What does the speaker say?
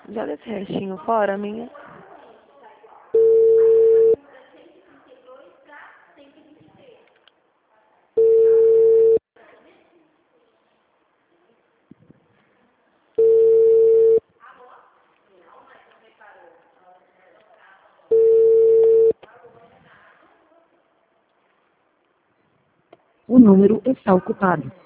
Joga esse restinho fora, minha. O número está ocupado.